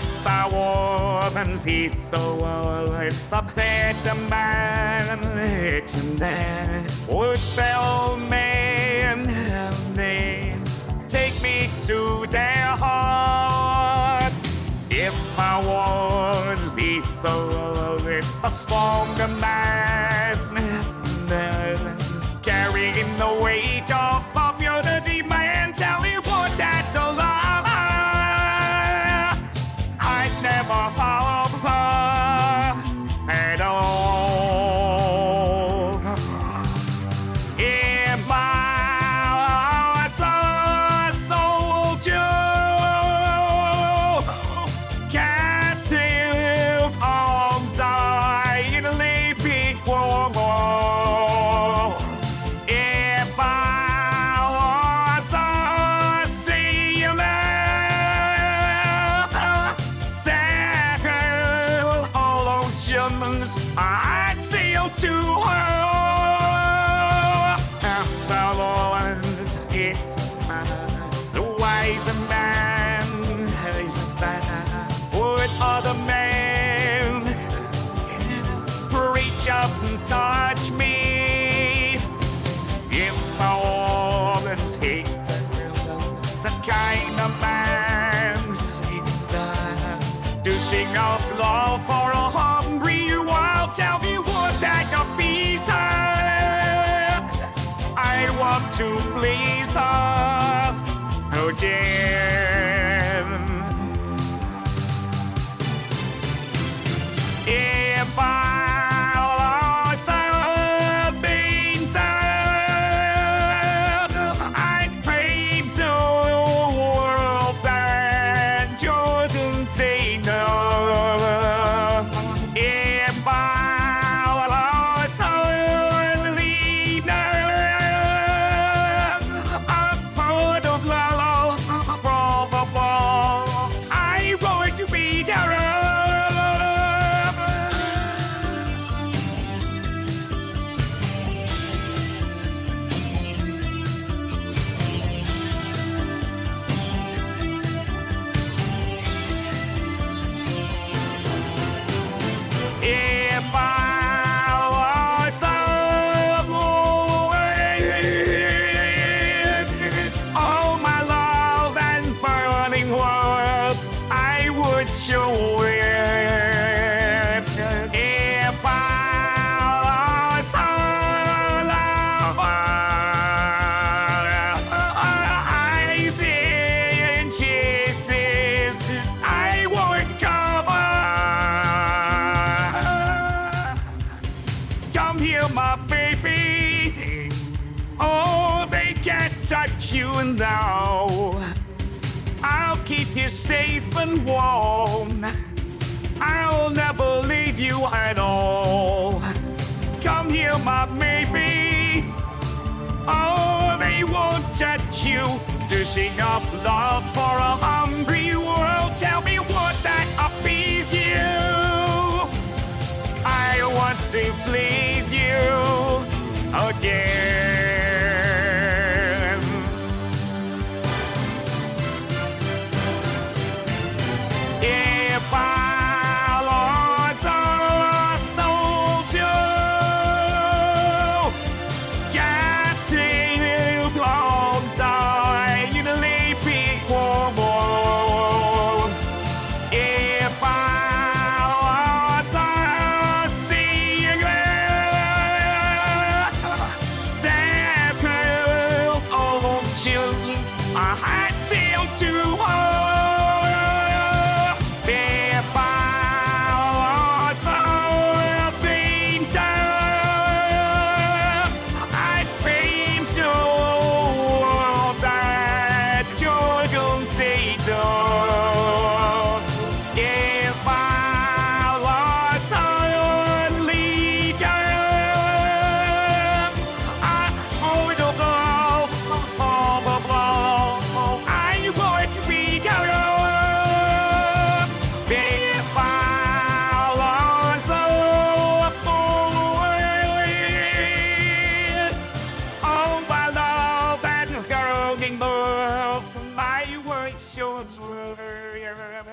If I was he it's a better man, would fellow men take me to their hearts. If I was it's a stronger man, carrying the weight of popular demand. Tell me what that's a lie. I'd never follow her at all. If I was a soldier, captive arms I'd leave before. If I was a sailor, sail all oceans, I'd sail to her. Fellows, if the wise man, would other men reach up and touch me? If I was the kind of man to sing up love for a hungry world, tell me what that could be, sir. I want to please her again. If I was a painter, I'd paint the world that you're container. If I was a leader, I'd put a blow from the wall. I want to be there. If I was a boy, all my love and burning words I would show it. If I was a lover, eyes and kisses I would cover. Come here, my baby. Oh, they can't touch you now. I'll keep you safe and warm. I'll never leave you at all. Come here, my baby. Oh, they won't touch you. Dishing up love for a hungry world. Tell me what that appease you. I want to please you again. If I was a soldier, captive arms I'd leave before. If I was a sailor, sail oceans I'd sail to her. If I was a painter, I'd paint a world that you're dictator. If I was a leader, I'd hold a blow for the blow. I would be there. If I was a boy, all my love and growing birds, my words should